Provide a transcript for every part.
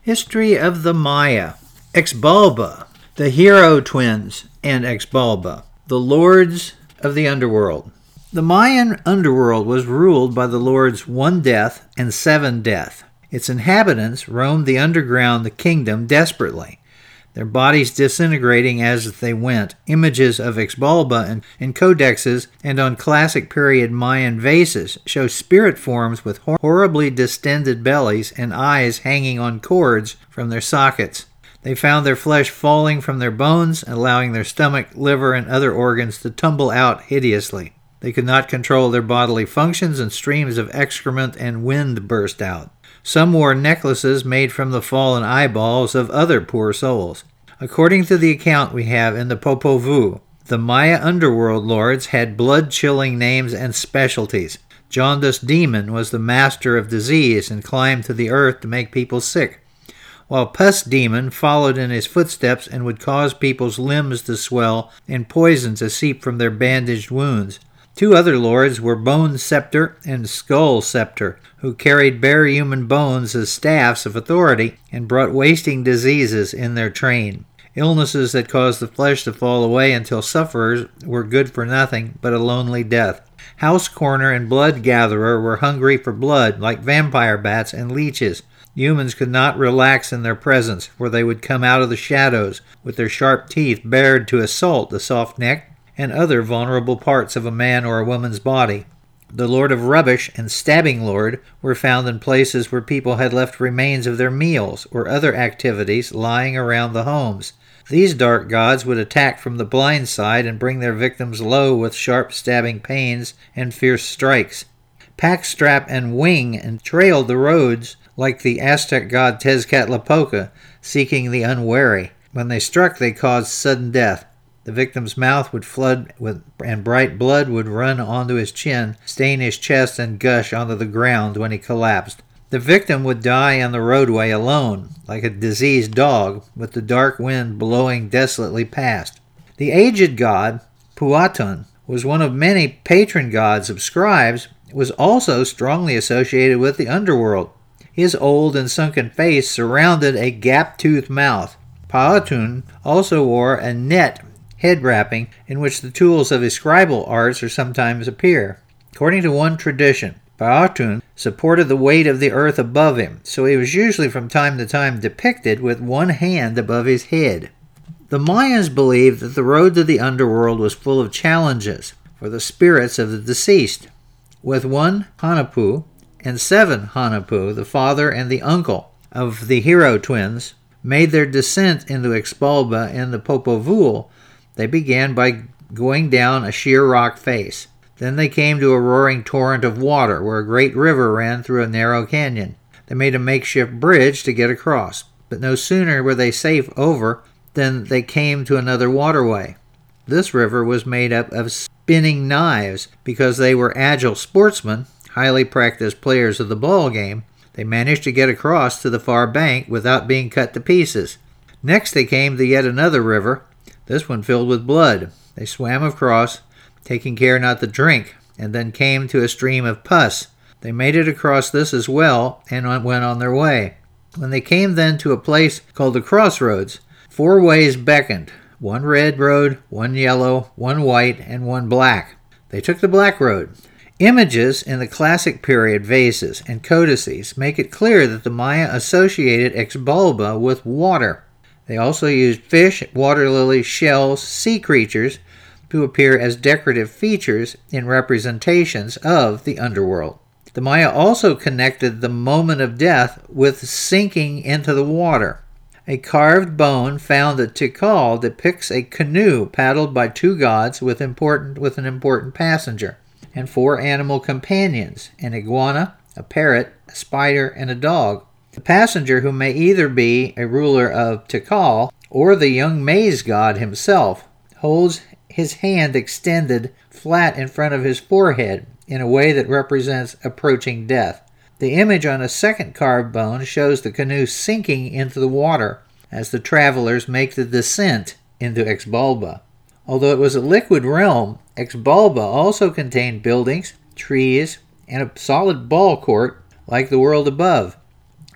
History of the Maya. Xbalba, the Hero Twins, and Xbalba, the Lords of the Underworld. The Mayan underworld was ruled by the lords One Death and Seven Death. Its inhabitants roamed the underground kingdom desperately, their bodies disintegrating as they went. Images of Xbalba in codexes and on classic period Mayan vases show spirit forms with horribly distended bellies and eyes hanging on cords from their sockets. They found their flesh falling from their bones, allowing their stomach, liver, and other organs to tumble out hideously. They could not control their bodily functions, and streams of excrement and wind burst out. Some wore necklaces made from the fallen eyeballs of other poor souls. According to the account we have in the Popol Vuh, the Maya underworld lords had blood-chilling names and specialties. Jaundice Demon was the master of disease and climbed to the earth to make people sick, while Pus Demon followed in his footsteps and would cause people's limbs to swell and poison to seep from their bandaged wounds. Two other lords were Bone Scepter and Skull Scepter, who carried bare human bones as staffs of authority and brought wasting diseases in their train. Illnesses that caused the flesh to fall away until sufferers were good for nothing but a lonely death. House Corner and Blood Gatherer were hungry for blood, like vampire bats and leeches. Humans could not relax in their presence, for they would come out of the shadows with their sharp teeth bared to assault the soft neck and other vulnerable parts of a man or a woman's body. The Lord of Rubbish and Stabbing Lord were found in places where people had left remains of their meals or other activities lying around the homes. These dark gods would attack from the blind side and bring their victims low with sharp stabbing pains and fierce strikes. Packstrap and Wing and trailed the roads like the Aztec god Tezcatlipoca, seeking the unwary. When they struck, they caused sudden death. The victim's mouth would flood and bright blood would run onto his chin, stain his chest, and gush onto the ground when he collapsed. The victim would die on the roadway alone, like a diseased dog, with the dark wind blowing desolately past. The aged god, Puatun, was one of many patron gods of scribes, was also strongly associated with the underworld. His old and sunken face surrounded a gap-toothed mouth. Puatun also wore a net head wrapping in which the tools of his scribal arts are sometimes appear. According to one tradition, Puatun supported the weight of the earth above him, so he was usually from time to time depicted with one hand above his head. The Mayans believed that the road to the underworld was full of challenges for the spirits of the deceased. With one Hanapu and seven Hanapu, the father and the uncle of the Hero Twins, made their descent into Xbalba in the Popol Vuh, they began by going down a sheer rock face. Then they came to a roaring torrent of water where a great river ran through a narrow canyon. They made a makeshift bridge to get across, but no sooner were they safe over than they came to another waterway. This river was made up of spinning knives. Because they were agile sportsmen, highly practiced players of the ball game, they managed to get across to the far bank without being cut to pieces. Next they came to yet another river, this one filled with blood. They swam across, taking care not to drink, and then came to a stream of pus. They made it across this as well and went on their way. When they came then to a place called the Crossroads, 4 ways beckoned, one red road, one yellow, one white, and one black. They took the black road. Images in the classic period vases and codices make it clear that the Maya associated Xbalba with water. They also used fish, water lilies, shells, sea creatures to appear as decorative features in representations of the underworld. The Maya also connected the moment of death with sinking into the water. A carved bone found at Tikal depicts a canoe paddled by 2 gods with an important passenger, and 4 animal companions, an iguana, a parrot, a spider, and a dog. The passenger, who may either be a ruler of Tikal or the young maize god himself, holds his hand extended flat in front of his forehead in a way that represents approaching death. The image on a second carved bone shows the canoe sinking into the water as the travelers make the descent into Xbalba. Although it was a liquid realm, Xbalba also contained buildings, trees, and a solid ball court like the world above.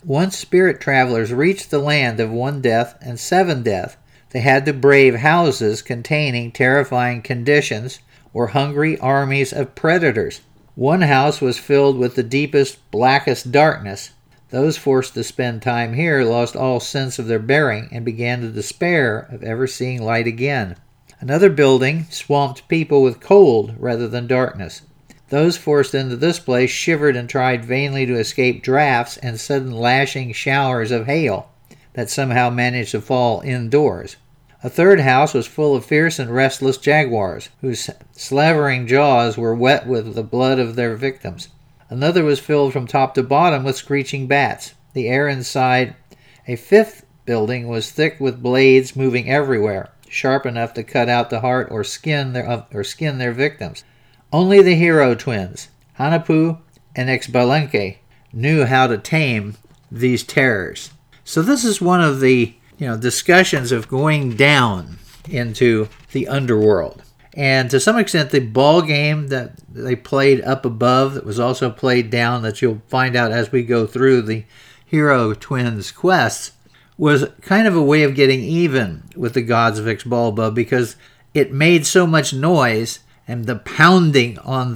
Once spirit travelers reached the land of one death and seven death, they had to brave houses containing terrifying conditions or hungry armies of predators. One house was filled with the deepest, blackest darkness. Those forced to spend time here lost all sense of their bearing and began to despair of ever seeing light again. Another building swamped people with cold rather than darkness. Those forced into this place shivered and tried vainly to escape drafts and sudden lashing showers of hail that somehow managed to fall indoors. A third house was full of fierce and restless jaguars, whose slavering jaws were wet with the blood of their victims. Another was filled from top to bottom with screeching bats. The air inside a fifth building was thick with blades moving everywhere, sharp enough to cut out the heart or skin their victims. Only the hero twins, Hanapu and Xbalanque, knew how to tame these terrors. So this is one of the discussions of going down into the underworld. And to some extent, the ball game that they played up above that was also played down, that you'll find out as we go through the hero twins quests, was kind of a way of getting even with the gods of Ixbalba, because it made so much noise and the pounding in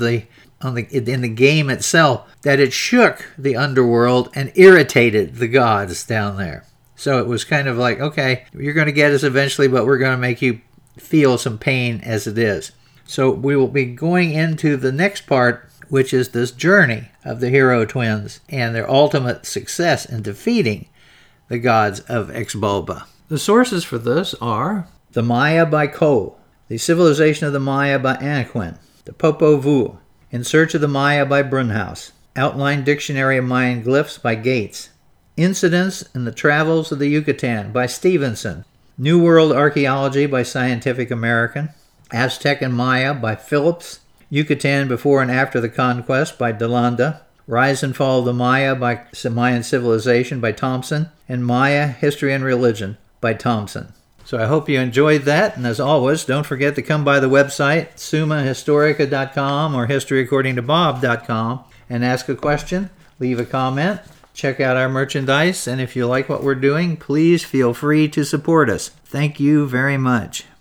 the game itself that it shook the underworld and irritated the gods down there. So it was kind of like, okay, you're going to get us eventually, but we're going to make you feel some pain as it is. So we will be going into the next part, which is this journey of the hero twins and their ultimate success in defeating the gods of Ixbalba. The sources for this are The Maya by Ko, The Civilization of the Maya by Anaquin, The Popol Vuh, In Search of the Maya by Brunhaus, Outline Dictionary of Mayan Glyphs by Gates, Incidents in the Travels of the Yucatan by Stevenson, New World Archaeology by Scientific American, Aztec and Maya by Phillips, Yucatan Before and After the Conquest by DeLanda, Rise and Fall of the Maya by Mayan Civilization by Thompson, and Maya History and Religion by Thompson. So I hope you enjoyed that, and as always, don't forget to come by the website, summahistorica.com or historyacordingtobob.com, and ask a question, leave a comment, check out our merchandise, and if you like what we're doing, please feel free to support us. Thank you very much.